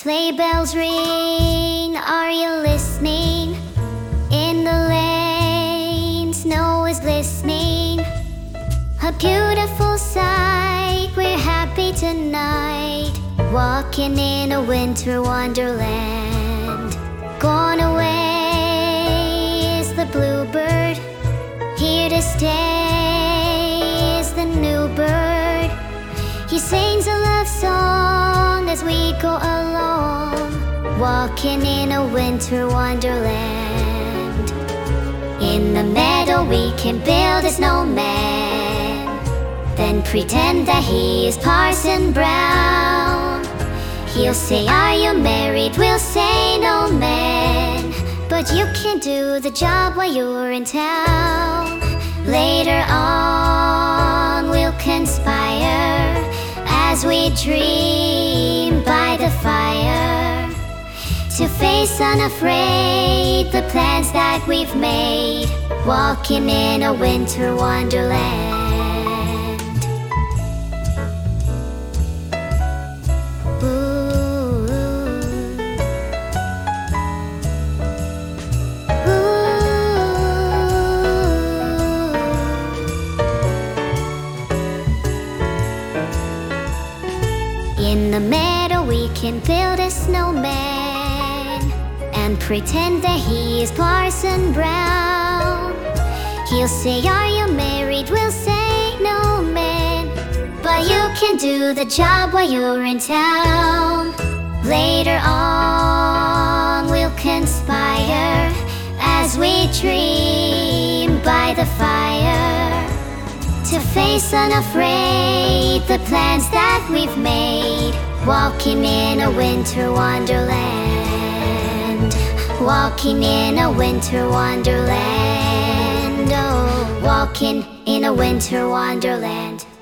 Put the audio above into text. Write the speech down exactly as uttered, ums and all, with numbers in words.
Sleigh bells ring, are you listening? In the lane, snow is glistening. A beautiful sight, we're happy tonight, walking in a winter wonderland. Gone away is the bluebird, here to stay is the new bird. He sings a love song as we go along, walking in a winter wonderland. In the meadow we can build a snowman, then pretend that he is Parson Brown. He'll say, "Are you married?" We'll say, "No, man." But you can do the job while you're in town. Later on we'll conspire as we dream by the fire, to face unafraid the plans that we've made, walking in a winter wonderland. In the meadow we can build a snowman, and pretend that he is Parson Brown. He'll say, "Are you married?" We'll say, "No, man." But you can do the job while you're in town. Later on we'll conspire as we dream by the fire, to face unafraid the plans that we've made, walking in a winter wonderland. Walking in a winter wonderland. Oh, walking in a winter wonderland.